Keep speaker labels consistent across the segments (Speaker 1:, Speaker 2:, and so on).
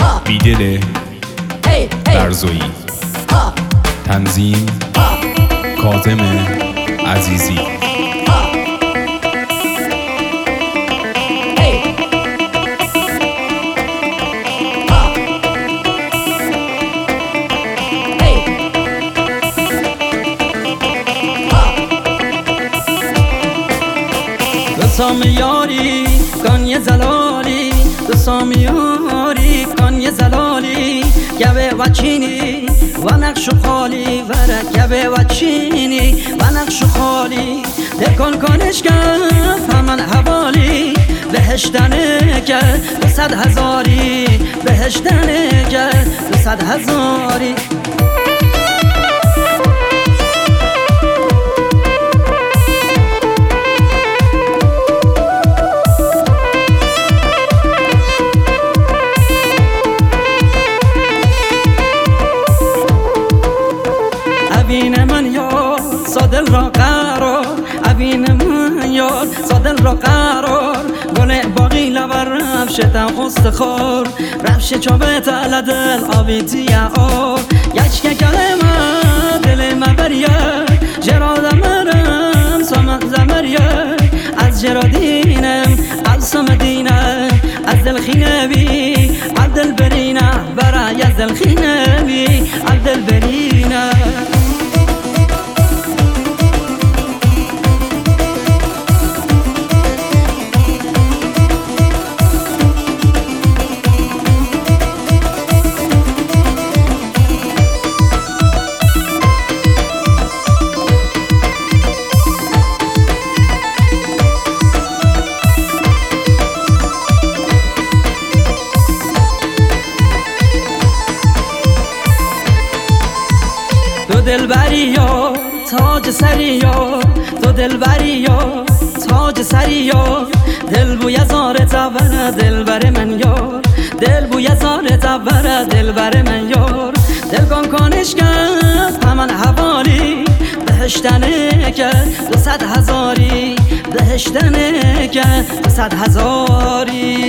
Speaker 1: بیدل برزویی، تنظیم کاظم عزیزی.
Speaker 2: سامیاری کن یه زلالی، تو سامیاری کن یه زلالی، گبه و چینی و نقش و خالی، وره گبه و چینی و نقش و خالی، دکن کنش کف همن حوالی، بهشتنه کرد 200 هزاری، بهشتنه کرد 200 هزاری. ابین من یار صادل را قرار، ابین من یار صادل را قرار، گل باقی لبر رفشه تم استخار، رفشه چوبه تل دل آبیتی آر، یچکه کلمه دل مبریه، جراد مرم سامن زمریه، از جرادینم از سامدینه، از دل خینه بی از دل برینه، برای از دل خینه بی از دل برینه. تو دلبری یا تاج سری یا، تو دلبری یا تاج سری یا، دل بوی زار تبره دل بر من یار، دل بوی زار تبره دل بر من یار، دل کن کنش کرد همن حوالی، بهشتنه کرد 200 هزاری، بهشتنه کرد 200 هزاری.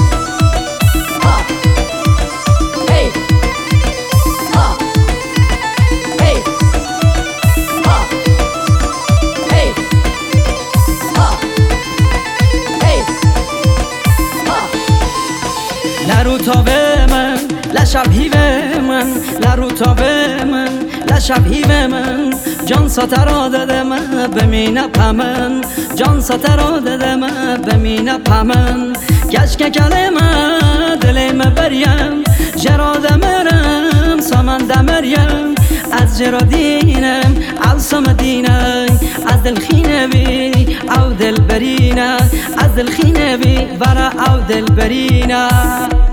Speaker 2: لرو تا به من لشب هیوه من، لرو تا به من لشب هیوه من، جان ساترا داده من بمینه پمن، جان ساترا داده من بمینه پمن، گشک کلمه دلم بریم، جراد مرم سامن دمریم، از جرادینم از سامدینه، از دل خینه بی او دل برینه، از دل خینه بی برا او دل برینه.